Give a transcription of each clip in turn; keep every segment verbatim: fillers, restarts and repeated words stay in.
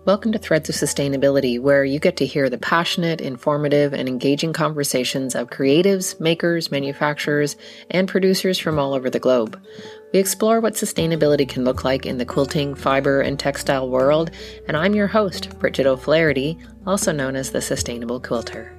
Welcome to Threads of Sustainability, where you get to hear the passionate, informative, and engaging conversations of creatives, makers, manufacturers, and producers from all over the globe. We explore what sustainability can look like in the quilting, fiber, and textile world, and I'm your host, Bridget O'Flaherty, also known as the Sustainable Quilter.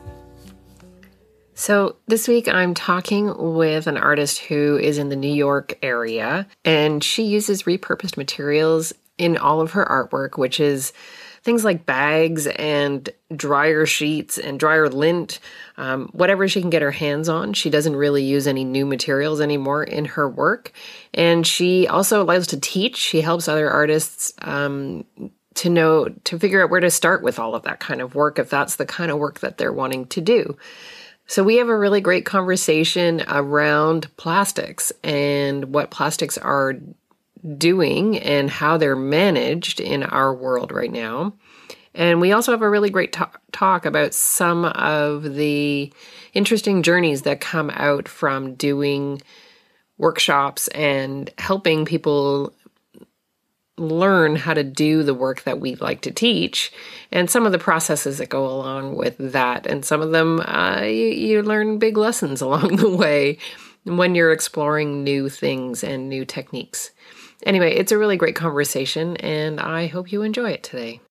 So this week I'm talking with an artist who is in the New York area, and she uses repurposed materials in all of her artwork, which is things like bags and dryer sheets and dryer lint, um, whatever she can get her hands on. She doesn't really use any new materials anymore in her work. And she also loves to teach. She helps other artists um, to know, to figure out where to start with all of that kind of work, if that's the kind of work that they're wanting to do. So we have a really great conversation around plastics and what plastics are doing and how they're managed in our world right now. And we also have a really great talk, talk about some of the interesting journeys that come out from doing workshops and helping people learn how to do the work that we like to teach, and some of the processes that go along with that. And some of them, uh, you, you learn big lessons along the way when you're exploring new things and new techniques. Anyway, it's a really great conversation, and I hope you enjoy it today.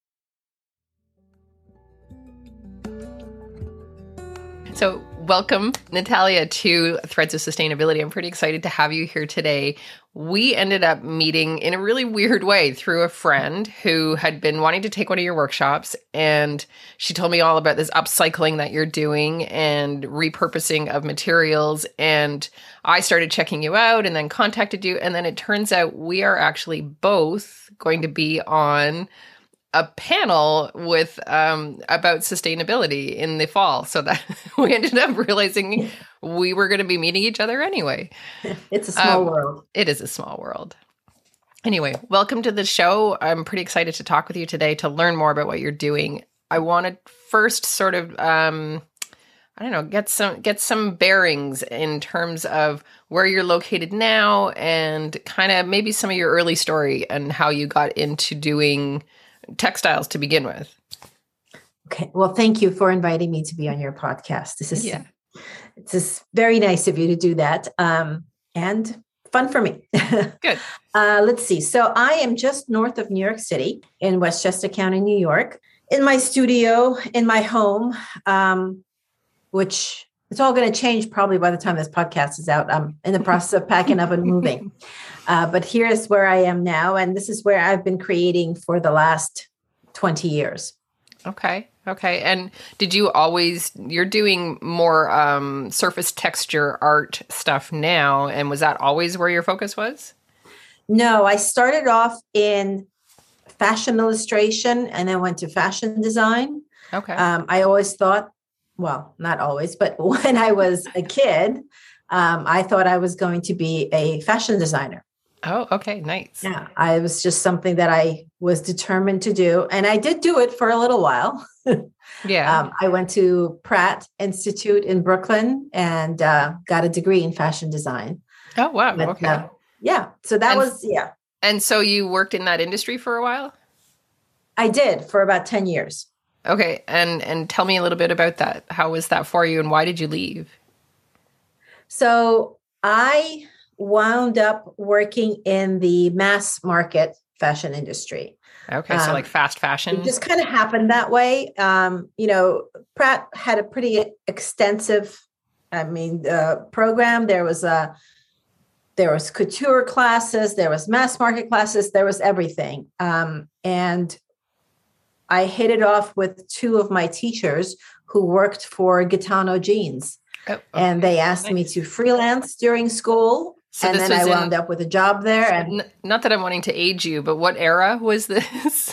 So welcome, Natalia, to Threads of Sustainability. I'm pretty excited to have you here today. We ended up meeting in a really weird way through a friend who had been wanting to take one of your workshops, and she told me all about this upcycling that you're doing and repurposing of materials, and I started checking you out and then contacted you, and then it turns out we are actually both going to be on a panel with um, about sustainability in the fall. So that we ended up realizing we were going to be meeting each other anyway. It's a small um, world. It is a small world. Anyway, welcome to the show. I'm pretty excited to talk with you today to learn more about what you're doing. I want to first sort of, um, I don't know, get some get some bearings in terms of where you're located now and kind of maybe some of your early story and how you got into doing textiles to begin with. Okay. Well, thank you for inviting me to be on your podcast. This is yeah. It's just very nice of you to do that. Um, and fun for me. Good. Uh, let's see. So I am just north of New York City in Westchester County, New York, in my studio, in my home, um, which it's all going to change probably by the time this podcast is out. I'm in the process of packing up and moving. Uh, but here's where I am now. And this is where I've been creating for the last twenty years. Okay. Okay. And did you always, you're doing more um, surface texture art stuff now. And was that always where your focus was? No, I started off in fashion illustration and then went to fashion design. Okay. Um, I always thought, well, not always, but when I was a kid, um, I thought I was going to be a fashion designer. Oh, okay. Nice. Yeah, I was just something that I was determined to do. And I did do it for a little while. Yeah. Um, I went to Pratt Institute in Brooklyn and uh, got a degree in fashion design. Oh, wow. But, okay. Uh, yeah. So that and, was, yeah. And so you worked in that industry for a while? I did for about ten years. Okay. And, and tell me a little bit about that. How was that for you and why did you leave? So I wound up working in the mass market fashion industry. Okay. So um, like fast fashion. It just kind of happened that way. Um, you know, Pratt had a pretty extensive, I mean, uh, program. There was a, there was couture classes, there was mass market classes, there was everything. Um, and I hit it off with two of my teachers who worked for Gitano Jeans. Oh, okay. And they asked nice. me to freelance during school. So and then I wound in, up with a job there. And n- not that I'm wanting to age you, but what era was this?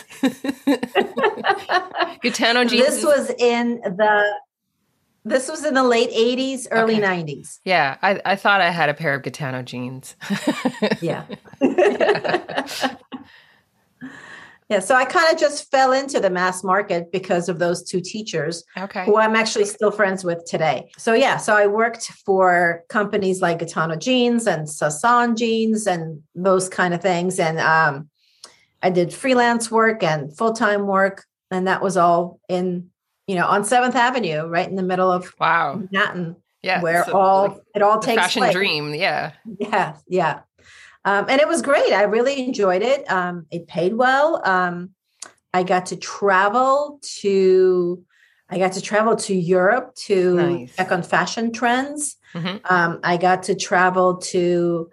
Gitano Jeans. This was in the this was in the late eighties, early okay. nineties. Yeah, I, I thought I had a pair of Gitano jeans. yeah. yeah. Yeah, so I kind of just fell into the mass market because of those two teachers, okay. who I'm actually still friends with today. So yeah, so I worked for companies like Gitano Jeans and Sasan Jeans and those kind of things. And um, I did freelance work and full-time work. And that was all in, you know, on seventh Avenue, right in the middle of Wow. Manhattan, Yeah. where So all like it all the takes fashion place. dream. Yeah. Yeah. Yeah. Um, and it was great. I really enjoyed it. Um, it paid well. Um, I got to travel to, I got to travel to Europe to Nice. check on fashion trends. Mm-hmm. Um, I got to travel to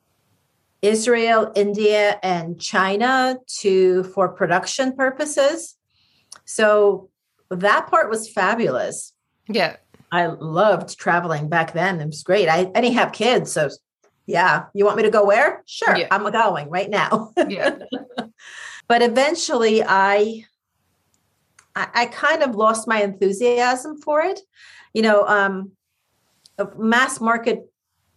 Israel, India, and China to for production purposes. So that part was fabulous. Yeah. I loved traveling back then. It was great. I, I didn't have kids, so yeah. You want me to go where? Sure, Yeah. I'm going right now. Yeah. But eventually, I, I I kind of lost my enthusiasm for it. You know, um, mass market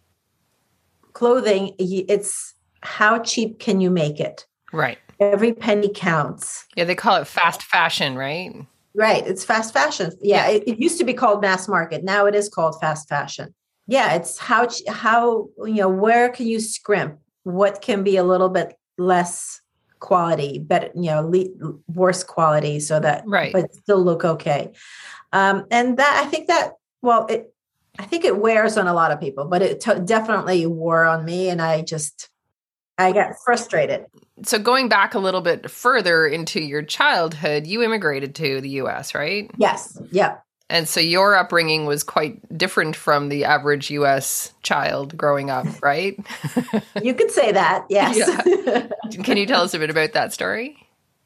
clothing. It's how cheap can you make it? Right. Every penny counts. Yeah. They call it fast fashion, right? Right. It's fast fashion. Yeah. Yeah. It, it used to be called mass market. Now it is called fast fashion. Yeah. It's how, ch- how, you know, where can you scrimp? What can be a little bit less quality, better, you know, le- worse quality so that, Right. but still look okay. Um, and that, I think that, well, it, I think it wears on a lot of people, but it t- definitely wore on me. And I just, I got frustrated. So going back a little bit further into your childhood, you immigrated to the U S, right? Yes. Yeah. And so your upbringing was quite different from the average U S child growing up, right? You could say that. Yes. Yeah. Can you tell us a bit about that story?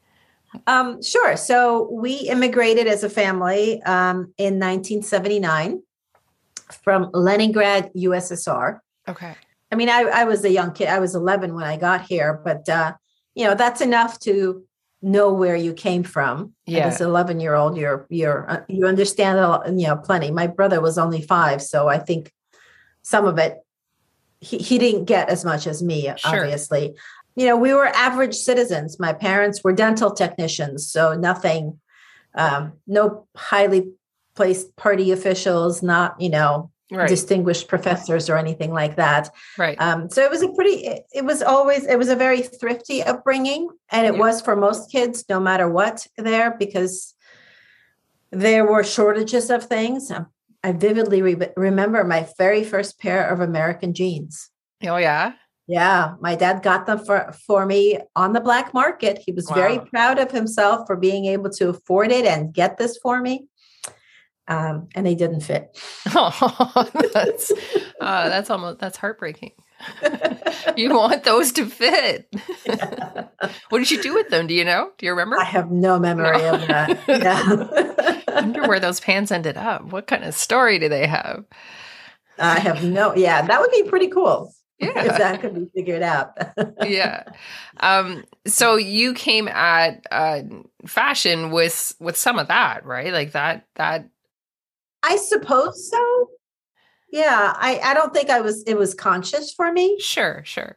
Um, sure. So we immigrated as a family um, in nineteen seventy-nine from Leningrad, U S S R. Okay. I mean, I, I was a young kid. I was eleven when I got here, but, uh, you know, that's enough to know where you came from. Yeah. As an eleven year old, you're, you're, uh, you understand, a lot, you know, plenty. My brother was only five. So I think some of it, he, he didn't get as much as me, Sure. obviously. You know, we were average citizens. My parents were dental technicians. So nothing, um, no highly placed party officials, not, you know, Right. distinguished professors or anything like that. Right. Um, so it was a pretty, it, it was always, it was a very thrifty upbringing. And it Yeah. was for most kids, no matter what there, because there were shortages of things. Um, I vividly re- remember my very first pair of American jeans. Oh, yeah. Yeah, my dad got them for, for me on the black market. He was Wow. very proud of himself for being able to afford it and get this for me. Um, and they didn't fit. Oh, that's uh, that's almost that's heartbreaking. You want those to fit. Yeah. What did you do with them? Do you know? Do you remember? I have no memory No. of that. Yeah. I wonder where those pants ended up. What kind of story do they have? I have no, yeah, that would be pretty cool. Yeah. If that could be figured out. Yeah. Um, so you came at uh, fashion with with some of that, right? Like that that I suppose so. Yeah. I, I don't think I was, it was conscious for me. sure, sure.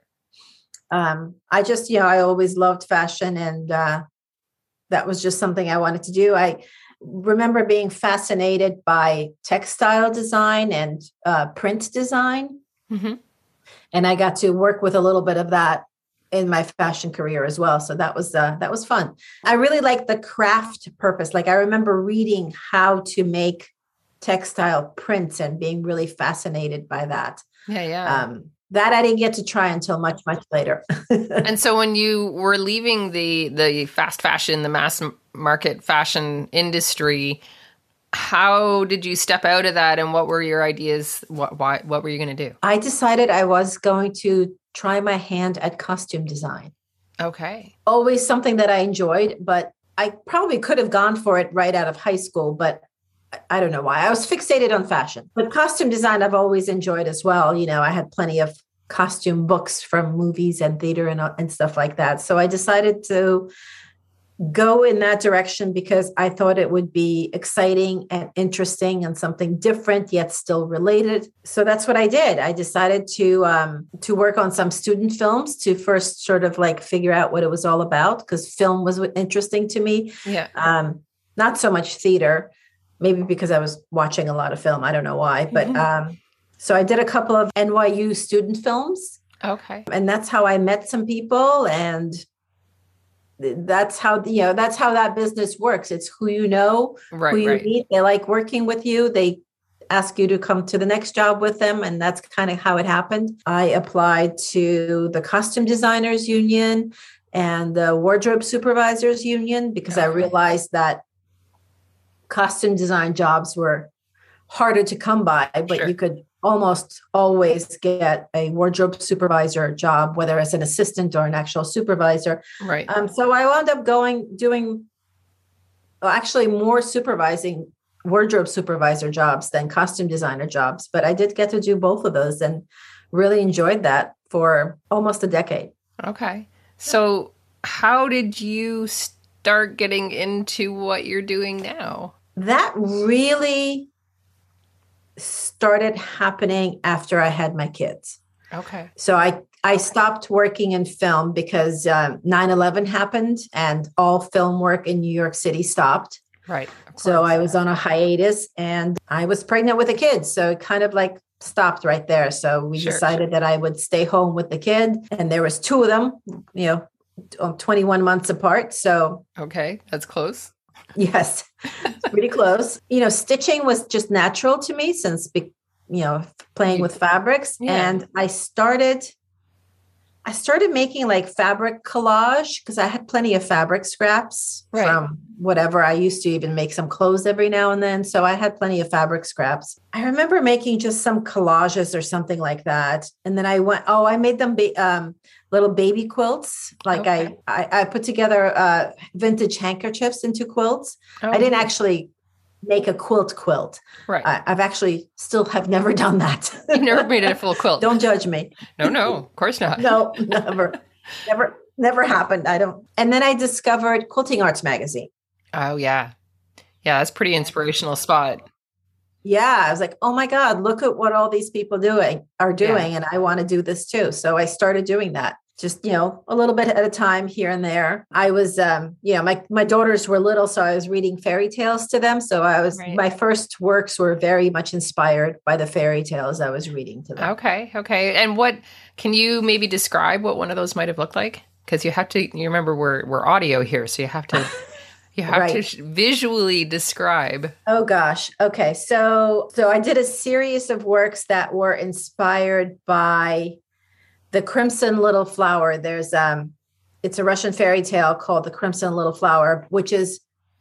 Um, I just, you know, I always loved fashion and uh, that was just something I wanted to do. I remember being fascinated by textile design and uh, print design. Mm-hmm. And I got to work with a little bit of that in my fashion career as well. So that was, uh, that was fun. I really liked the craft purpose. Like I remember reading how to make textile prints and being really fascinated by that. Yeah, yeah. Um, that I didn't get to try until much, much later. And so when you were leaving the the fast fashion, the mass market fashion industry, how did you step out of that and what were your ideas? What why what were you going to do? I decided I was going to try my hand at costume design. Okay. Always something that I enjoyed, but I probably could have gone for it right out of high school, but I don't know why. I was fixated on fashion, but costume design I've always enjoyed as well. You know, I had plenty of costume books from movies and theater and, and stuff like that. So I decided to go in that direction because I thought it would be exciting and interesting and something different yet still related. So that's what I did. I decided to um, to work on some student films to first sort of like figure out what it was all about because film was interesting to me. Yeah. Um, not so much theater. Maybe because I was watching a lot of film. I don't know why. But Mm-hmm. um, so I did a couple of N Y U student films. Okay. And that's how I met some people. And that's how, you know, that's how that business works. It's who you know, Right, who you right. meet. They like working with you. They ask you to come to the next job with them. And that's kind of how it happened. I applied to the Costume Designers Union and the Wardrobe Supervisors Union because I Okay. realized that costume design jobs were harder to come by, but Sure. you could almost always get a wardrobe supervisor job, whether as an assistant or an actual supervisor. Right. Um, so I wound up going, doing well, actually more supervising wardrobe supervisor jobs than costume designer jobs. But I did get to do both of those and really enjoyed that for almost a decade. Okay. So how did you start getting into what you're doing now? That really started happening after I had my kids. Okay. So I, I stopped working in film because um, nine eleven happened and all film work in New York City stopped. Right. So I was on a hiatus and I was pregnant with a kid. So it kind of like stopped right there. So we Sure, decided that I would stay home with the kid. And there was two of them, you know, twenty-one months apart. So Okay. That's close. yes, it's pretty close. You know, stitching was just natural to me since, you know, playing with fabrics. Yeah. And I started, I started making like fabric collage because I had plenty of fabric scraps Right. from whatever. I used to even make some clothes every now and then. So I had plenty of fabric scraps. I remember making just some collages or something like that. And then I went, oh, I made them be, um, little baby quilts. Like Okay. I, I, I put together uh, vintage handkerchiefs into quilts. Oh, I didn't neat. actually make a quilt quilt. Right. I, I've actually still have never done that. You never made it a full quilt. Don't judge me. No, no, of course not. No, never, never, never happened. I don't. And then I discovered Quilting Arts Magazine. Oh, yeah. Yeah, that's pretty inspirational spot. Yeah, I was like, oh my God, look at what all these people doing are doing, Yeah. and I want to do this too. So I started doing that. Just, you know, a little bit at a time here and there. I was, um, you know, my, my daughters were little, so I was reading fairy tales to them. So I was, Right. my first works were very much inspired by the fairy tales I was reading to them. Okay. Okay. And what can you maybe describe what one of those might have looked like? Because you have to, you remember we're we're audio here, so you have to you have Right. to sh- visually describe. Oh gosh. Okay. So, so I did a series of works that were inspired by the Crimson Little Flower. There's, um, it's a Russian fairy tale called The Crimson Little Flower, which is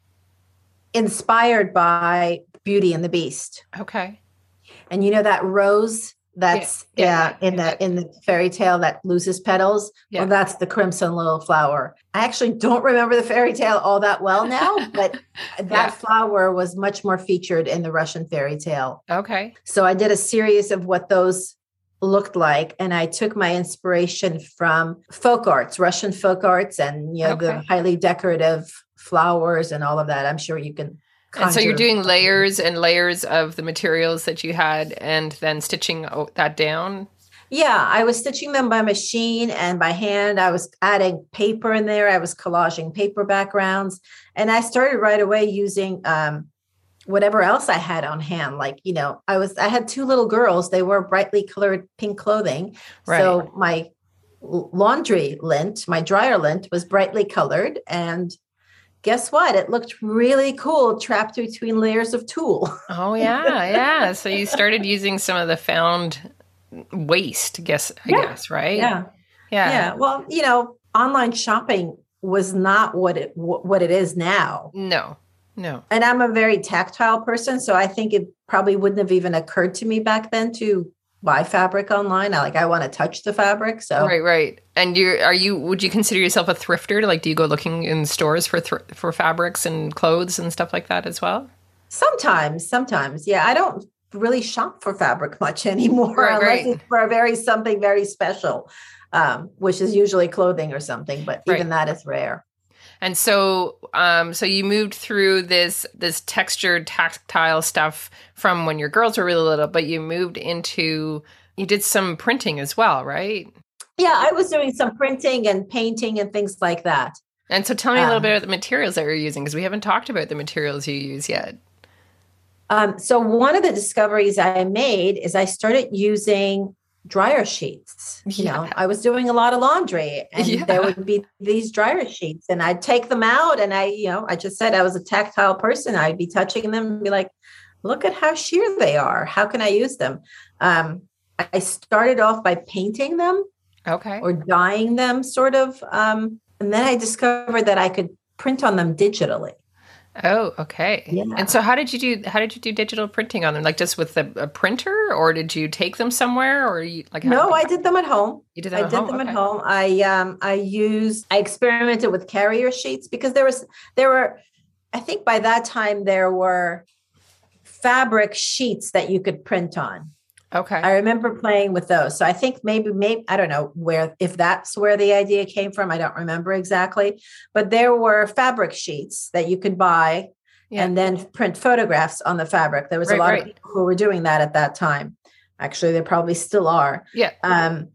inspired by Beauty and the Beast. Okay. And you know that rose that's Yeah, yeah, yeah, in yeah. the in the fairy tale that loses petals. Yeah. Well, that's the Crimson Little Flower. I actually don't remember the fairy tale all that well now, but that Yeah. flower was much more featured in the Russian fairy tale. Okay. So I did a series of what those looked like, and I took my inspiration from folk arts, Russian folk arts, and you know the Okay. highly decorative flowers and all of that. I'm sure you can. And so you're conjure- doing layers and layers of the materials that you had and then stitching o- that down. Yeah, I was stitching them by machine and by hand. I was adding paper in there. I was collaging paper backgrounds, and I started right away using um, whatever else I had on hand. Like, you know, I was I had two little girls. They wore brightly colored pink clothing, Right. so my l- laundry lint, my dryer lint, was brightly colored, and guess what? It looked really cool trapped between layers of tulle. Oh yeah, yeah. So you started using some of the found waste, guess I Yeah. guess, right? Yeah. Yeah. Yeah. Well, you know, online shopping was not what it wh- what it is now. No. No. And I'm a very tactile person, so I think it probably wouldn't have even occurred to me back then to buy fabric online. I like I want to touch the fabric. So Right, right. And you are you would you consider yourself a thrifter? Like do you go looking in stores for thr- for fabrics and clothes and stuff like that as well? sometimes, sometimes, yeah, I don't really shop for fabric much anymore Right, unless right. it's for a very something very special, um, which is usually clothing or something. But even that is rare. And so, um, so you moved through this this textured, tactile stuff from when your girls were really little, but you moved into you did some printing as well, right? Yeah, I was doing some printing and painting and things like that. And so, tell me a little Um, bit about the materials that you're using because we haven't talked about the materials you use yet. Um, so one of the discoveries I made is I started using dryer sheets. You Yeah. know, I was doing a lot of laundry and Yeah. there would be these dryer sheets and I'd take them out and I, you know, I just said I was a tactile person. I'd be touching them and be like, look at how sheer they are. How can I use them? Um, I started off by painting them Okay. or dyeing them sort of. Um, and then I discovered that I could print on them digitally. Oh, okay. Yeah. And so how did you do, how did you do digital printing on them? Like just with a, a printer, or did you take them somewhere, or you like? How, No, I did them at home. You did them I at did home? them Okay. at home. I um I used I experimented with carrier sheets because there was there were I think by that time there were fabric sheets that you could print on. Okay. I remember playing with those. So I think maybe maybe I don't know where if that's where the idea came from. I don't remember exactly, but there were fabric sheets that you could buy Yeah. and then print photographs on the fabric. There was Right, a lot right. of people who were doing that at that time. Actually, there probably still are. Yeah. Um,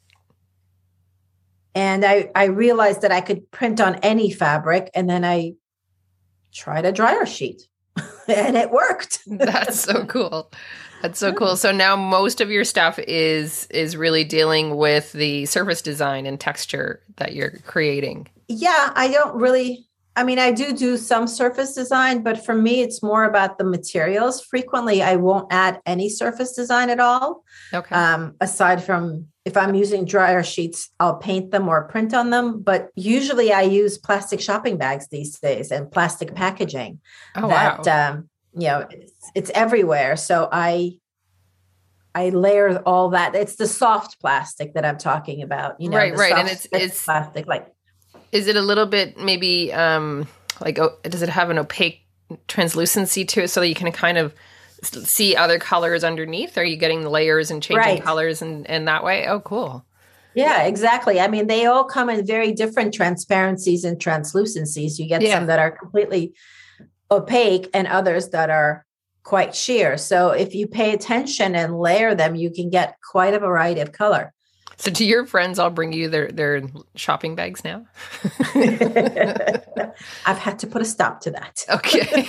and I, I realized that I could print on any fabric, and then I tried a dryer sheet and it worked. That's so cool. That's so cool. So now most of your stuff is is really dealing with the surface design and texture that you're creating. Yeah, I don't really, I mean, I do do some surface design, but for me, it's more about the materials. Frequently, I won't add any surface design at all. Okay. Um, aside from if I'm using dryer sheets, I'll paint them or print on them. But usually I use plastic shopping bags these days and plastic packaging. Oh, that, wow. um, you know, it's, it's everywhere. So I, I layer all that. It's the soft plastic that I'm talking about. You know, Right, the right. And soft it's- it's- plastic, like, Is it a little bit maybe um like oh, does it have an opaque translucency to it so that you can kind of s- see other colors underneath? Are you getting the layers and changing Right. colors and and that way? Oh, cool. yeah, exactly. I mean, they all come in very different transparencies and translucencies. You get Yeah. some that are completely opaque and others that are quite sheer. So if you pay attention and layer them, you can get quite a variety of color. So do your friends all bring you their their shopping bags now? I've had to put a stop to that. Okay.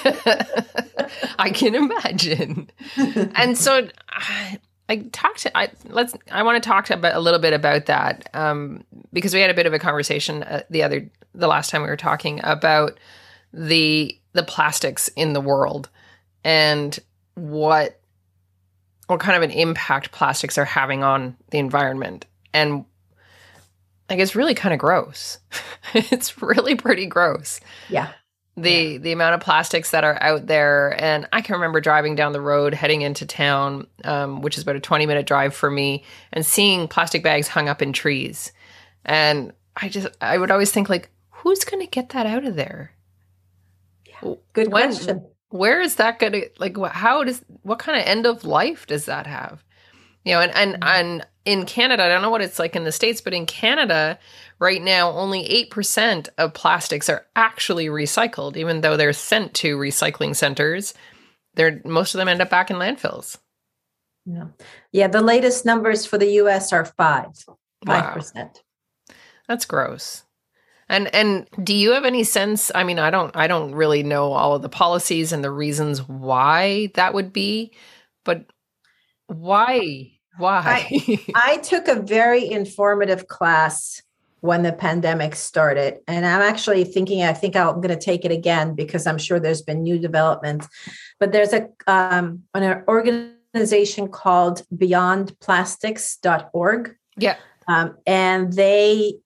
I can imagine. And so I, I talked to, I, let's, I want to talk about a little bit about that. Um, because we had a bit of a conversation uh, the other, the last time we were talking about the, the plastics in the world and what, what kind of an impact plastics are having on the environment. And like, it's really kind of gross. It's really pretty gross. Yeah. The Yeah. the amount of plastics that are out there. And I can remember driving down the road, heading into town, um, which is about a twenty minute drive for me, and seeing plastic bags hung up in trees. And I just, I would always think like, who's going to get that out of there? Good When- question. Where is that going to, like, wh- how does, what kind of end of life does that have? You know, and, and, and in Canada, I don't know what it's like in the States, but in Canada right now, only eight percent of plastics are actually recycled, even though they're sent to recycling centers. They're, most of them end up back in landfills. Yeah. Yeah. The latest numbers for the U S are five, Wow. five percent. That's gross. And and do you have any sense? I mean, I don't I don't really know all of the policies and the reasons why that would be, but why? Why? I took a very informative class when the pandemic started, and I'm actually thinking, I think I'm going to take it again because I'm sure there's been new developments. But there's a um, an organization called beyond plastics dot org, Yeah. um, and they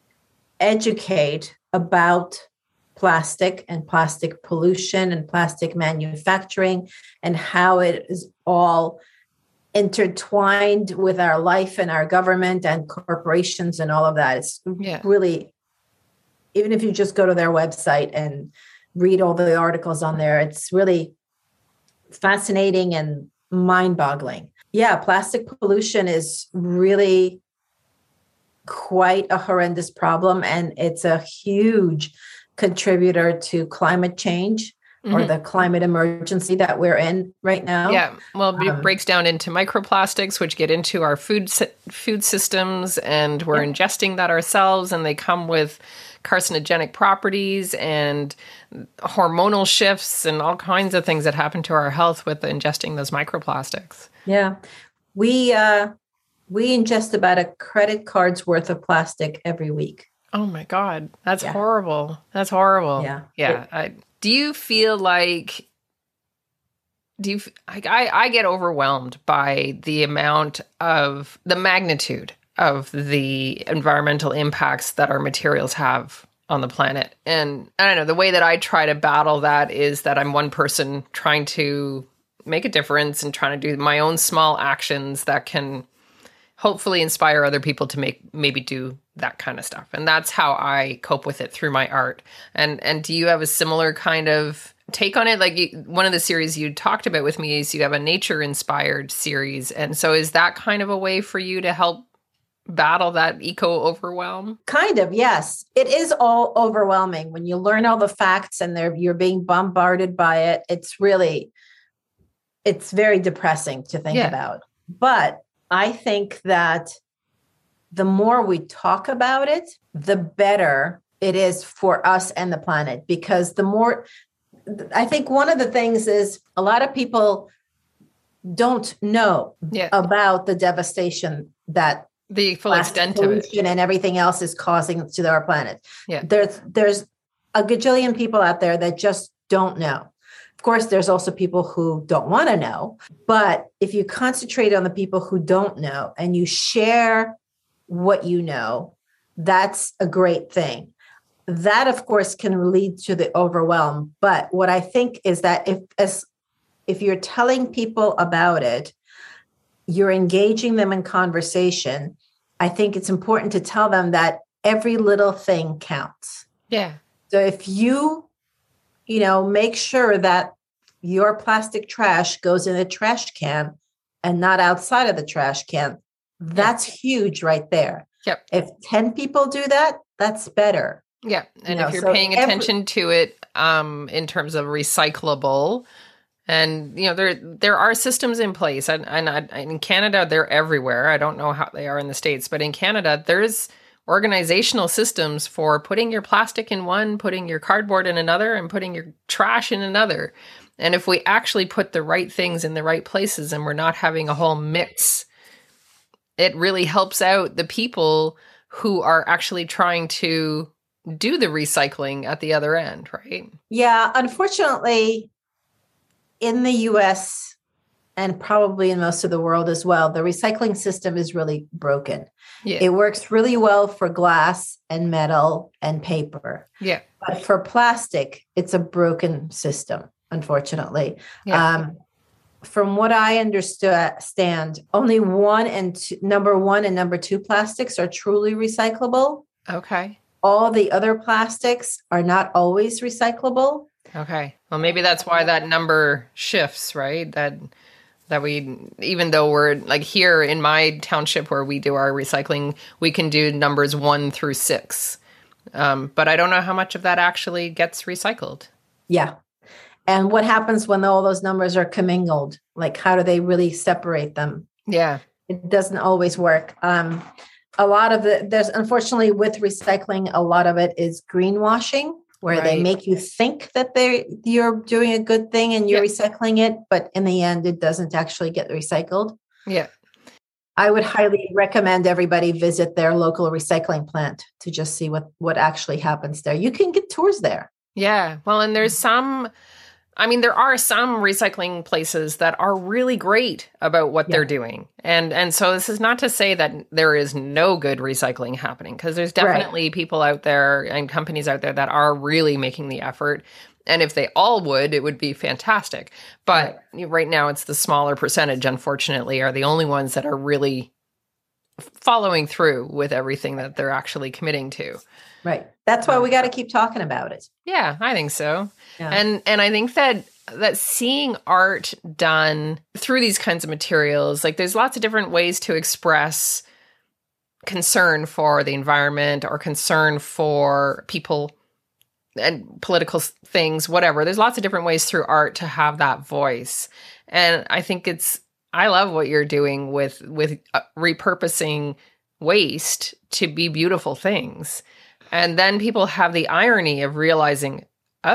educate about plastic and plastic pollution and plastic manufacturing and how it is all intertwined with our life and our government and corporations and all of that. It's Yeah. really, even if you just go to their website and read all the articles on there, it's really fascinating and mind-boggling. Yeah, plastic pollution is really quite a horrendous problem, and it's a huge contributor to climate change or Mhm. the climate emergency that we're in right now. Yeah. Well, it Um, breaks down into microplastics, which get into our food sy- food systems, and we're Yeah. ingesting that ourselves, and they come with carcinogenic properties and hormonal shifts and all kinds of things that happen to our health with ingesting those microplastics. Yeah. We uh We ingest about a credit card's worth of plastic every week. Oh my God. That's Yeah. horrible. That's horrible. Yeah. Yeah. It- I, do you feel like, do you, f- I, I I get overwhelmed by the amount of, the magnitude of the environmental impacts that our materials have on the planet. And I don't know, the way that I try to battle that is that I'm one person trying to make a difference and trying to do my own small actions that can hopefully inspire other people to make maybe do that kind of stuff. And that's how I cope with it through my art. And and do you have a similar kind of take on it? Like you, one of the series you talked about with me is you have a nature inspired series. And so is that kind of a way for you to help battle that eco overwhelm? Kind of, yes. It is all overwhelming when you learn all the facts and they're, you're being bombarded by it. It's really, it's very depressing to think Yeah. about. But I think that the more we talk about it, the better it is for us and the planet. Because the more, I think one of the things is a lot of people don't know Yeah. about the devastation that The full plastic extent of it. pollution and everything else is causing to our planet. Yeah. There's there's a gajillion people out there that just don't know. Of course, there's also people who don't want to know. But if you concentrate on the people who don't know and you share what you know, that's a great thing. That, of course, can lead to the overwhelm. But what I think is that if as if you're telling people about it, you're engaging them in conversation, I think it's important to tell them that every little thing counts. Yeah. So if you, you know, make sure that your plastic trash goes in a trash can and not outside of the trash can, that's huge right there. Yep. If ten people do that, that's better. Yeah. And You know, if you're so paying every- attention to it um, in terms of recyclable, and, you know, there there are systems in place. And, and I, in Canada, they're everywhere. I don't know how they are in the States, but in Canada, there's organizational systems for putting your plastic in one, putting your cardboard in another, and putting your trash in another. And if we actually put the right things in the right places and we're not having a whole mix, it really helps out the people who are actually trying to do the recycling at the other end, right? Yeah, unfortunately, in the U S and probably in most of the world as well, the recycling system is really broken. Yeah. It works really well for glass and metal and paper. Yeah. But for plastic, it's a broken system, unfortunately. Yeah. Um, from what I understand, only one and two, number one and number two plastics are truly recyclable. Okay. All the other plastics are not always recyclable. Okay. Well, maybe that's why that number shifts, right? That that we, even though we're like here in my township where we do our recycling, we can do numbers one through six. Um, but I don't know how much of that actually gets recycled. Yeah. And what happens when all those numbers are commingled? Like, how do they really separate them? Yeah. It doesn't always work. Um, a lot of the, there's unfortunately with recycling, a lot of it is greenwashing, where Right. they make you think that they're you're doing a good thing and you're Yeah. recycling it, but in the end, it doesn't actually get recycled. Yeah. I would highly recommend everybody visit their local recycling plant to just see what what actually happens there. You can get tours there. Yeah. Well, and there's some, I mean, there are some recycling places that are really great about what Yeah. they're doing. And and so this is not to say that there is no good recycling happening, because there's definitely people out there and companies out there that are really making the effort. And if they all would, it would be fantastic. But right now, it's the smaller percentage, unfortunately, are the only ones that are really following through with everything that they're actually committing to. Right. That's why we got to keep talking about it. Yeah, I think so. Yeah. And and I think that that seeing art done through these kinds of materials, like there's lots of different ways to express concern for the environment or concern for people and political s- things, whatever. There's lots of different ways through art to have that voice. And I think it's, I love what you're doing with, with uh, repurposing waste to be beautiful things. And then people have the irony of realizing, oh,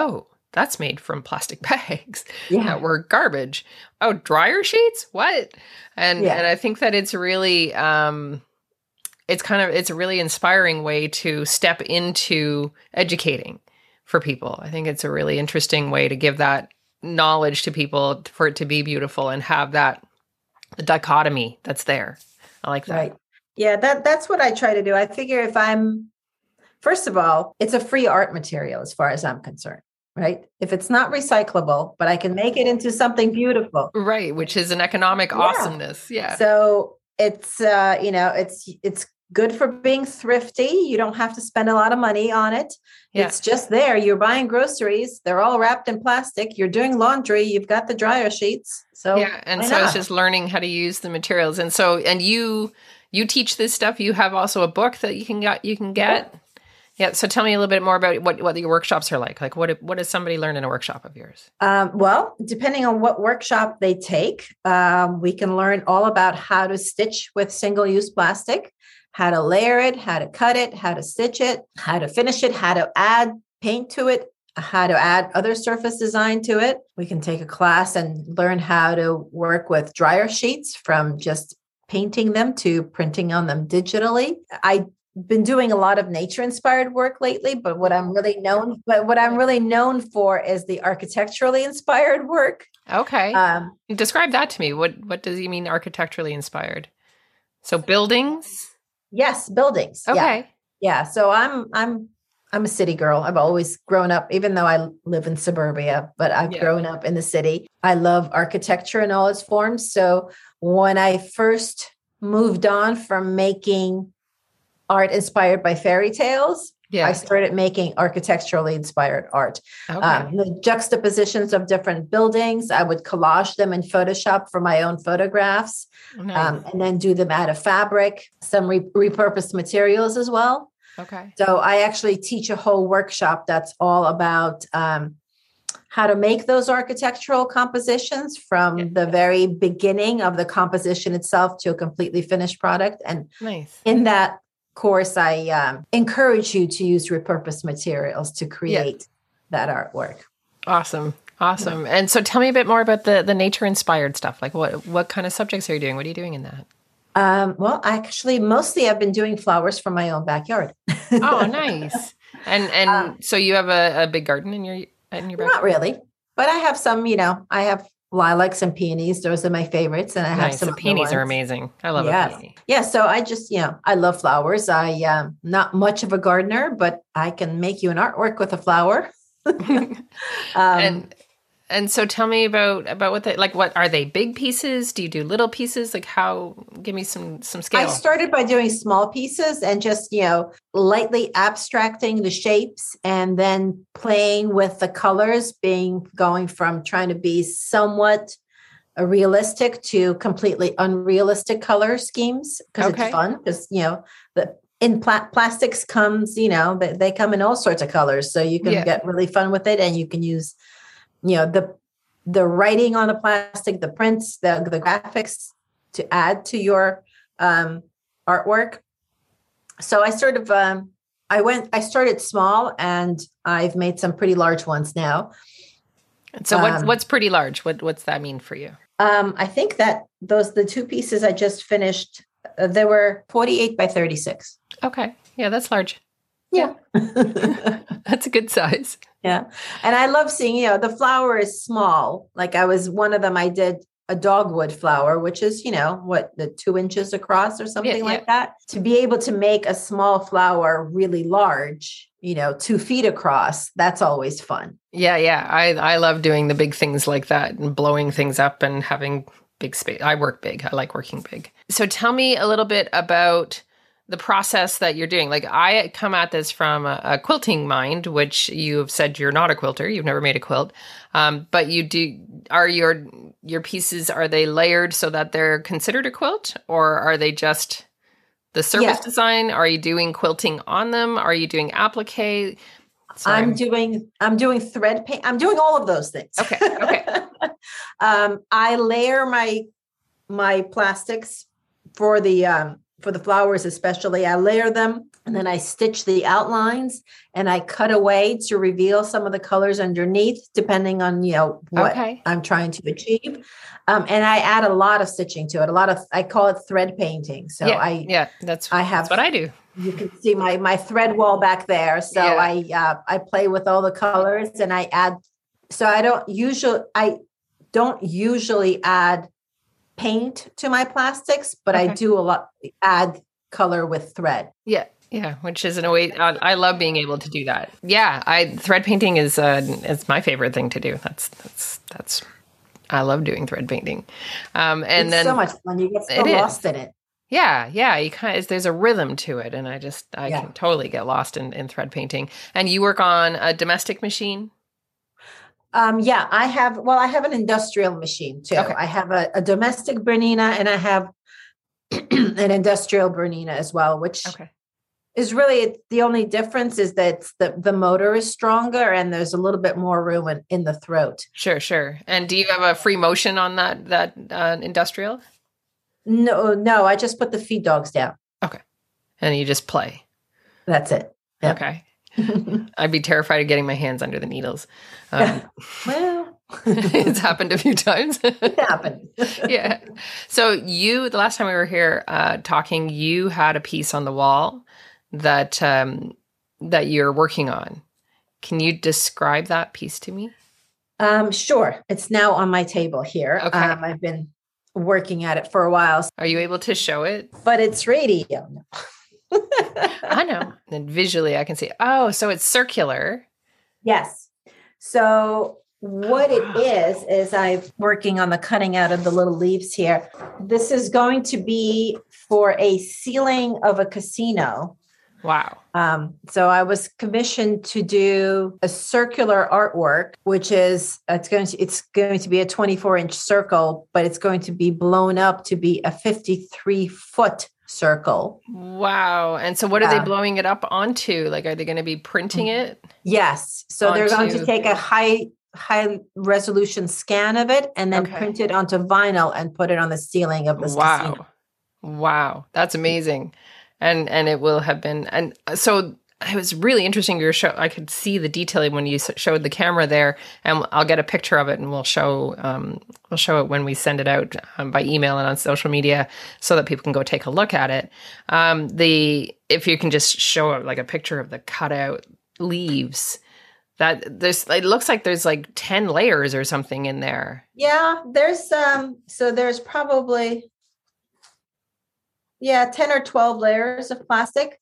that's made from plastic bags Yeah. that were garbage. Oh, dryer sheets? What? And Yeah. and I think that it's really um it's kind of it's a really inspiring way to step into educating for people. I think it's a really interesting way to give that knowledge to people for it to be beautiful and have that the dichotomy that's there. I like that. Right. Yeah, that that's what I try to do. I figure if I'm first of all, it's a free art material as far as I'm concerned, right? If it's not recyclable, but I can make it into something beautiful. Right, which is an economic Yeah. awesomeness. Yeah. So it's uh, you know, it's it's good for being thrifty. You don't have to spend a lot of money on it. Yeah. It's just there. You're buying groceries. They're all wrapped in plastic. You're doing laundry. You've got the dryer sheets. So yeah, and why so it's not? just learning how to use the materials. And so and you you teach this stuff. You have also a book that you can get you can get. Yeah. So tell me a little bit more about what, what your workshops are like. Like what, what does somebody learn in a workshop of yours? Um, well, depending on what workshop they take, um, we can learn all about how to stitch with single-use plastic, how to layer it, how to cut it, how to stitch it, how to finish it, how to add paint to it, how to add other surface design to it. We can take a class and learn how to work with dryer sheets from just painting them to printing on them digitally. I been doing a lot of nature inspired work lately, but what I'm really known, but what I'm really known for is the architecturally inspired work. Okay. Um, Describe that to me. What, what does he mean architecturally inspired? So buildings? yes, buildings. Okay. Yeah. Yeah. So I'm, I'm, I'm a city girl. I've always grown up, even though I live in suburbia, but I've Yeah. grown up in the city. I love architecture in all its forms. So when I first moved on from making art inspired by fairy tales, Yeah. I started making architecturally inspired art. Okay. Um, the juxtapositions of different buildings, I would collage them in Photoshop for my own photographs, Nice. um, and then do them out of fabric, some re- repurposed materials as well. Okay. So I actually teach a whole workshop that's all about um, how to make those architectural compositions from Yeah. the very beginning of the composition itself to a completely finished product. And Nice. in that course, I um, encourage you to use repurposed materials to create that artwork. Awesome. Awesome. And so tell me a bit more about the, the nature inspired stuff. Like what, what kind of subjects are you doing? What are you doing in that? Um, well, actually, mostly I've been doing flowers from my own backyard. Oh, nice. And, and Um, so you have a, a big garden in your, in your backyard? Not really, but I have some, you know, I have lilacs and peonies. Those are my favorites. And I have Nice. some The other peonies are ones. amazing. I love Yes. a peony. Yeah. So I just, you know, I love flowers. I um not much of a gardener, but I can make you an artwork with a flower. um, and and so tell me about about what they like. What are they? Big pieces? Do you do little pieces? Like how? Give me some some scale. I started by doing small pieces and just, you know, lightly abstracting the shapes and then playing with the colors, being going from trying to be somewhat uh, realistic to completely unrealistic color schemes because Okay. it's fun. Because, you know, the in pla- plastics comes, you know, they, they come in all sorts of colors. So you can Yeah. get really fun with it, and you can use, you know, the the writing on the plastic, the prints, the the graphics to add to your um, artwork. So I sort of um, I went I started small, and I've made some pretty large ones now. So what's um, what's pretty large? What what's that mean for you? Um, I think that those the two pieces I just finished, uh, they were forty-eight by thirty-six. Okay. Yeah, that's large. Yeah. That's a good size. Yeah. And I love seeing, you know, the flower is small. Like I was one of them, I did a dogwood flower, which is, you know, what, the two inches across or something yeah. like that. To be able to make a small flower really large, you know, two feet across, that's always fun. Yeah, yeah. I I love doing the big things like that and blowing things up and having big space. I work big. I like working big. So tell me a little bit about the process that you're doing. Like I come at this from a, a quilting mind, which you've said you're not a quilter. You've never made a quilt. Um, but you do, are your, your pieces, are they layered so that they're considered a quilt, or are they just the surface Yeah. design? Are you doing quilting on them? Are you doing applique? Sorry. I'm doing, I'm doing thread paint. I'm doing all of those things. Okay. Okay. um, I layer my, my plastics for the, um, for the flowers, especially. I layer them and then I stitch the outlines and I cut away to reveal some of the colors underneath, depending on, you know, what Okay. I'm trying to achieve. Um, and I add a lot of stitching to it, a lot of, I call it thread painting. So Yeah. I, Yeah. That's, I have, that's what I do. you can see my, my thread wall back there. So Yeah. I, uh, I play with all the colors and I add, so I don't usually, I don't usually add paint to my plastics, but Okay. I do a lot, add color with thread. Yeah. Yeah, which is in a way, I, I love being able to do that. Yeah, I thread painting is uh, is my favorite thing to do. That's that's that's I love doing thread painting. Um, and It's then so much fun. You get so it lost is. in it. Yeah, yeah, you kind of, there's a rhythm to it, and I just I Yeah. can totally get lost in, in thread painting. And you work on a domestic machine? Um, yeah, I have. Well, I have an industrial machine too. Okay. I have a, a domestic Bernina, and I have an industrial Bernina as well, which Okay. is really the only difference is that the the motor is stronger and there's a little bit more room in, in the throat. Sure, sure. And do you have a free motion on that that uh, industrial? No, no, I just put the feed dogs down. Okay. And you just play. That's it. Yeah. Okay. I'd be terrified of getting my hands under the needles. Um, Well, it's happened a few times. it happened. Yeah. So you, the last time we were here uh, talking, you had a piece on the wall that um, that you're working on. Can you describe that piece to me? Um, sure. It's now on my table here. Okay. Um, I've been working at it for a while, Are you able to show it? but it's radio. I know. And visually I can see. Oh, so it's circular. Yes. So what it is, is I'm working on the cutting out of the little leaves here. This is going to be for a ceiling of a casino. Wow. Um, so I was commissioned to do a circular artwork, which is it's going to it's going to be a twenty-four inch circle, but it's going to be blown up to be a fifty-three foot circle. Wow. And so what are Yeah. they blowing it up onto? Like, are they going to be printing it? Yes. So they're going Onto- to take a high high resolution scan of it and then Okay. print it onto vinyl and put it on the ceiling of this Wow. casino. Wow. That's amazing. And and it will have been, and so it was really interesting. Your show, I could see the detailing when you s- showed the camera there, and I'll get a picture of it, and we'll show um, we'll show it when we send it out um, by email and on social media, so that people can go take a look at it. Um, the if you can just show like a picture of the cutout leaves, that there's it looks like there's like ten layers or something in there. Yeah, there's um so there's probably yeah, ten or twelve layers of plastic.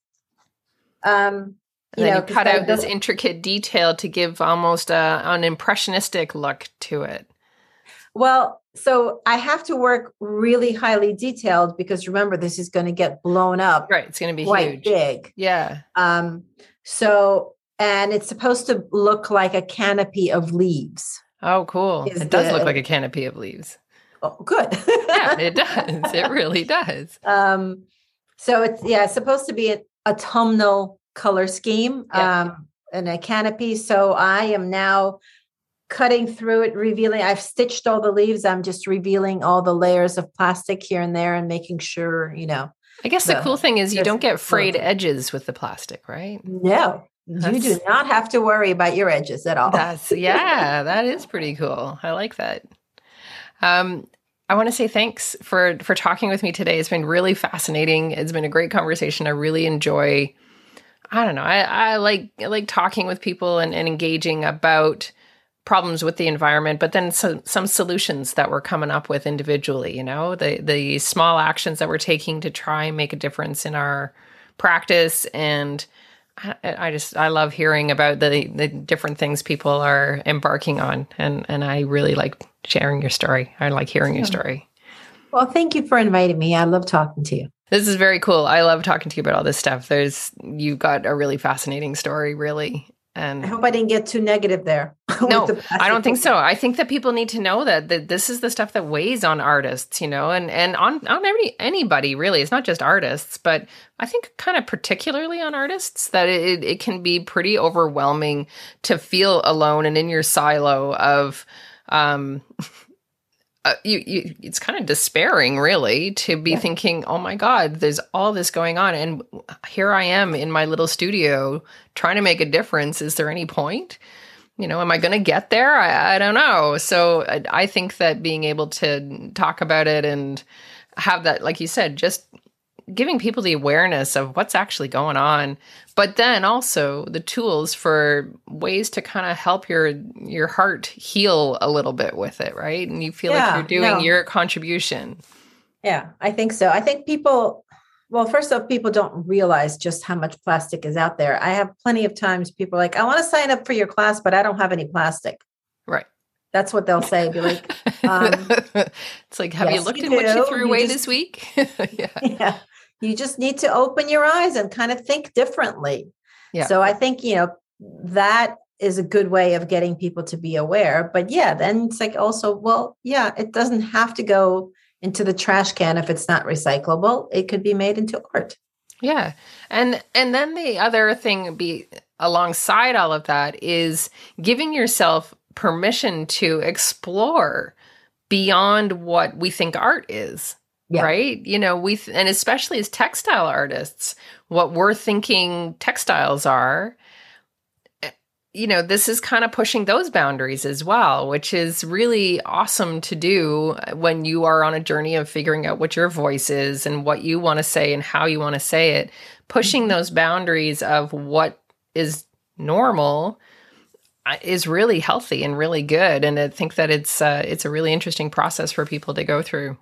Um And you then know, you 'cause cut I out this don't- intricate detail to give almost a, an impressionistic look to it. Well, so I have to work really highly detailed because remember this is going to get blown up Right. It's going to be quite huge. big. Yeah. Um so and it's supposed to look like a canopy of leaves. Oh, cool. Is It does look the- like a canopy of leaves. Oh, good. Yeah, it does. It really does. Um, so it's yeah, it's supposed to be an autumnal color scheme, Yeah. um, and a canopy. So I am now cutting through it, revealing. I've stitched all the leaves. I'm just revealing all the layers of plastic here and there, and making sure you know. I guess the The- cool thing is you there's- don't get frayed edges with the plastic, right? No, you do That's- not have to worry about your edges at all. That's yeah, that is pretty cool. I like that. Um, I want to say thanks for for talking with me today. It's been really fascinating. It's been a great conversation. I really enjoy. I don't know. I, I like I like talking with people and, and engaging about problems with the environment, but then some some solutions that we're coming up with individually. You know, the the small actions that we're taking to try and make a difference in our practice. And I, I just I love hearing about the the different things people are embarking on, and and I really like sharing your story. I like hearing your story. Well, thank you for inviting me. I love talking to you. This is very cool. I love talking to you about all this stuff. There's you've got a really fascinating story, really. And I hope I didn't get too negative there. with no, the I don't think plastic. so. I think that people need to know that, that this is the stuff that weighs on artists, you know, and, and on, on every, anybody really. It's not just artists, but I think kind of particularly on artists that it, it can be pretty overwhelming to feel alone and in your silo of, um, uh, you, you, it's kind of despairing, really, to be Yeah. thinking, oh my God, there's all this going on. And here I am in my little studio trying to make a difference. Is there any point? You know, am I going to get there? I, I don't know. So I, I think that being able to talk about it and have that, like you said, just giving people the awareness of what's actually going on, but then also the tools for ways to kind of help your your heart heal a little bit with it, right? And you feel Yeah, like you're doing no. your contribution. Yeah, I think so. I think people, well, first off, people don't realize just how much plastic is out there. I have plenty of times people are like, I want to sign up for your class, but I don't have any plastic. Right. That's what they'll say. Be like, um, it's like, have you yes, looked you at what you do. threw You away just- this week? Yeah. yeah, you just need to open your eyes and kind of think differently. Yeah. So I think, you know, that is a good way of getting people to be aware. But yeah, then it's like also, well, yeah, it doesn't have to go into the trash can if it's not recyclable. It could be made into art. Yeah. And and then the other thing be alongside all of that is giving yourself permission to explore beyond what we think art is. Yeah. Right? You know, we th- and especially as textile artists, what we're thinking textiles are, you know, this is kind of pushing those boundaries as well, which is really awesome to do when you are on a journey of figuring out what your voice is and what you want to say and how you want to say it. Pushing those boundaries of what is normal uh, is really healthy and really good. And I think that it's uh, it's a really interesting process for people to go through.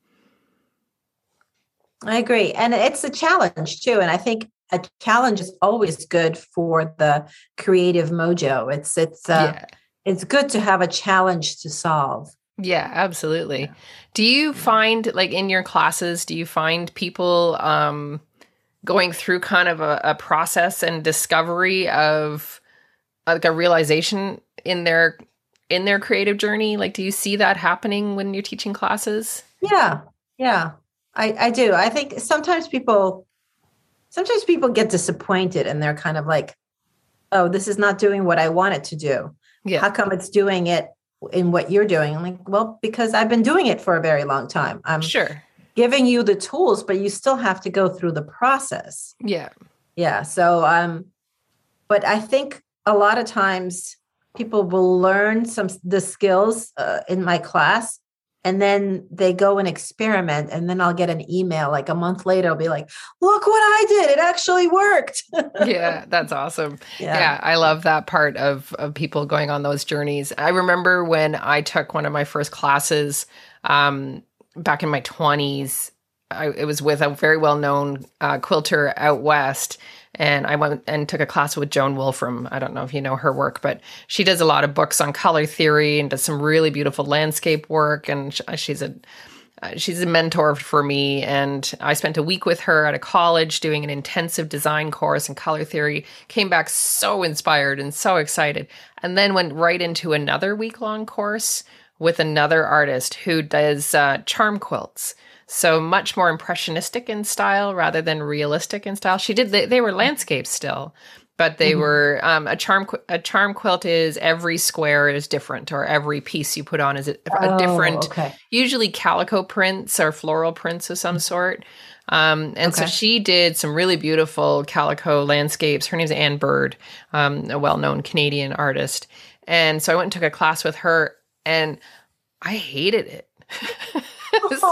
I agree. And it's a challenge too. And I think a challenge is always good for the creative mojo. It's it's uh, Yeah. it's good to have a challenge to solve. Yeah, absolutely. Yeah. Do you find, like in your classes, do you find people um, going through kind of a, a process and discovery of like a realization in their in their creative journey? Like, do you see that happening when you're teaching classes? Yeah. Yeah. I, I do. I think sometimes people sometimes people get disappointed and they're kind of like, oh, this is not doing what I want it to do. Yeah. How come it's doing it in what you're doing? I'm like, well, because I've been doing it for a very long time. I'm Sure. giving you the tools, but you still have to go through the process. Yeah. Yeah. So, um, but I think a lot of times people will learn some the skills uh, in my class, and then they go and experiment, and then I'll get an email like a month later. I'll be like, "Look what I did! It actually worked." Yeah, that's awesome. Yeah. Yeah, I love that part of of people going on those journeys. I remember when I took one of my first classes um, back in my twenties. I, it was with a very well known uh, quilter out west. And I went and took a class with Joan Wolfram. I don't know if you know her work, but she does a lot of books on color theory and does some really beautiful landscape work. And sh- she's a uh, she's a mentor for me. And I spent a week with her at a college doing an intensive design course in color theory. Came back so inspired and so excited. And then went right into another week-long course with another artist who does uh, charm quilts. So much more impressionistic in style rather than realistic in style. She did, they, they were landscapes still, but they mm-hmm. were, um, a charm, a charm quilt is every square is different, or every piece you put on is a, a Oh, different, okay. usually calico prints or floral prints of some sort. Um, and Okay. so she did some really beautiful calico landscapes. Her name's Anne Bird, um, a well-known Canadian artist. And so I went and took a class with her, and I hated it. especially,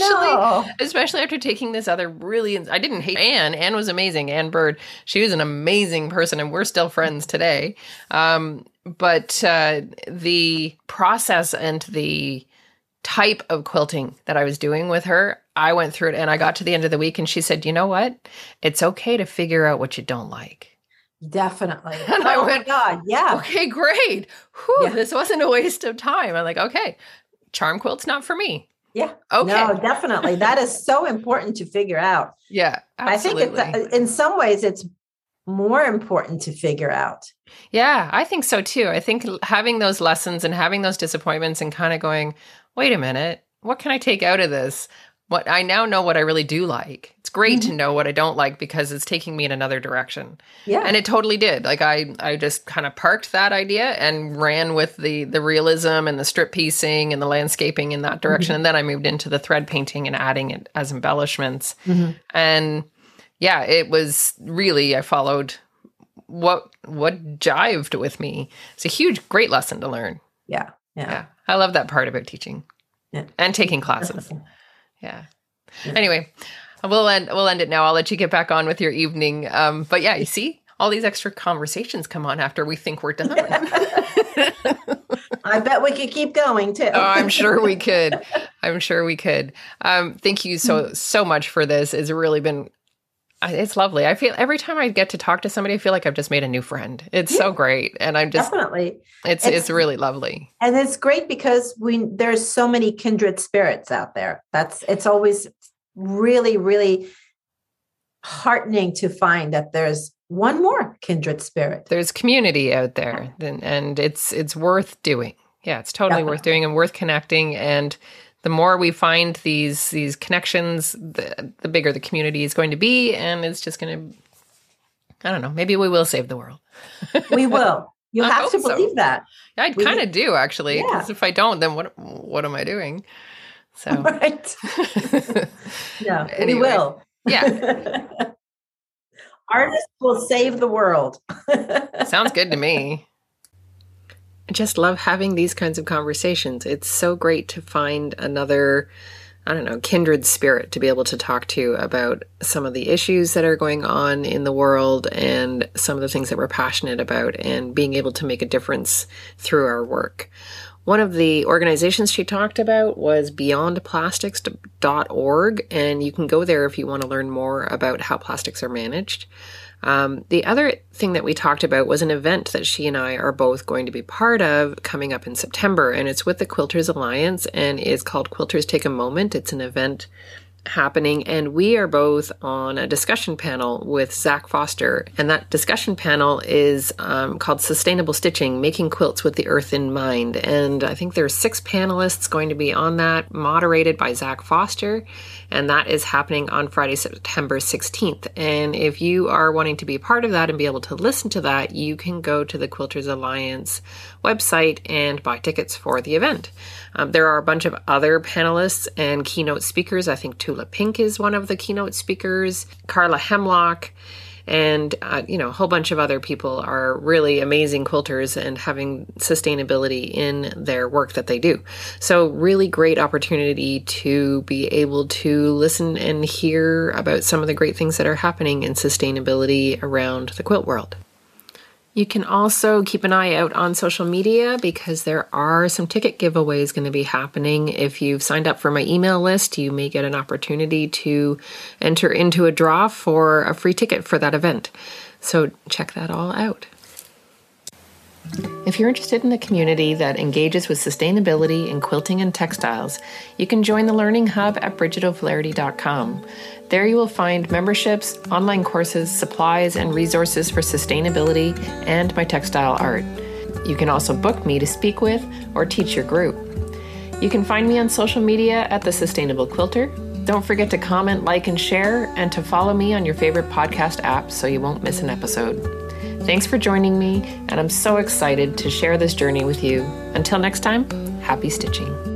Oh, no. especially after taking this other really, I didn't hate Anne. Anne was amazing. Anne Bird, she was an amazing person, and we're still friends today. Um, but uh, the process and the type of quilting that I was doing with her, I went through it, and I got to the end of the week, and she said, you know what? It's okay to figure out what you don't like. Definitely. And oh I went, my God, yeah. Okay, great. Whew, Yeah. This wasn't a waste of time. I'm like, okay, charm quilt's not for me. Yeah. Okay. No, definitely. That is so important to figure out. Yeah, absolutely. I think it's, in some ways, it's more important to figure out. Yeah, I think so too. I think having those lessons and having those disappointments and kind of going, wait a minute, what can I take out of this? what I now know what I really do like. It's great Mm-hmm. to know what I don't like because it's taking me in another direction. Yeah. And it totally did. Like I, I just kind of parked that idea and ran with the the realism and the strip piecing and the landscaping in that direction. Mm-hmm. And then I moved into the thread painting and adding it as embellishments. Mm-hmm. And yeah, it was really, I followed what what jived with me. It's a huge, great lesson to learn. Yeah. Yeah. Yeah. I love that part about teaching Yeah. and taking classes. Yeah. Yeah. Anyway, we'll end we'll end it now. I'll let you get back on with your evening. Um, but yeah, you see, all these extra conversations come on after we think we're done. I bet we could keep going too. Oh, I'm sure we could. I'm sure we could. Um, thank you so so much for this. It's really been it's lovely. I feel every time I get to talk to somebody, I feel like I've just made a new friend. It's Yeah. so great. And I'm just Definitely. it's, It's- it's really lovely. And it's great because we there's so many kindred spirits out there. That's it's always really, really heartening to find that there's one more kindred spirit. There's community out there, and, and it's it's worth doing. Yeah, it's totally worth Definitely. doing and worth connecting. And the more we find these these connections, the the bigger the community is going to be, and it's just going to, I don't know, maybe we will save the world. We will. You I have hope to so. believe that. I We- kind of do actually, Yeah. because if I don't, then what what am I doing? So Right. No, we Anyway. will. yeah, Artists will save the world. sounds good to me. I just love having these kinds of conversations. It's so great to find another, I don't know, kindred spirit to be able to talk to about some of the issues that are going on in the world and some of the things that we're passionate about and being able to make a difference through our work. One of the organizations she talked about was beyond plastics dot org, and you can go there if you want to learn more about how plastics are managed. Um, the other thing that we talked about was an event that she and I are both going to be part of coming up in September, and it's with the Quilters Alliance and is called Quilters Take a Moment. It's an event happening, and we are both on a discussion panel with Zach Foster, and that discussion panel is um, called Sustainable Stitching, Making Quilts with the Earth in Mind. And I think there are six panelists going to be on that, moderated by Zach Foster, and that is happening on Friday, September sixteenth. And if you are wanting to be a part of that and be able to listen to that, you can go to the Quilters Alliance website and buy tickets for the event. Um, there are a bunch of other panelists and keynote speakers. I think Tula Pink is one of the keynote speakers, Carla Hemlock, and uh, you know, a whole bunch of other people are really amazing quilters and having sustainability in their work that they do. So really great opportunity to be able to listen and hear about some of the great things that are happening in sustainability around the quilt world. You can also keep an eye out on social media because there are some ticket giveaways going to be happening. If you've signed up for my email list, you may get an opportunity to enter into a draw for a free ticket for that event. So check that all out. If you're interested in a community that engages with sustainability in quilting and textiles, you can join the Learning Hub at bridget o'flaherty dot com. There you will find memberships, online courses, supplies, and resources for sustainability and my textile art. You can also book me to speak with or teach your group. You can find me on social media at The Sustainable Quilter. Don't forget to comment, like, and share, and to follow me on your favorite podcast app so you won't miss an episode. Thanks for joining me, and I'm so excited to share this journey with you. Until next time, happy stitching.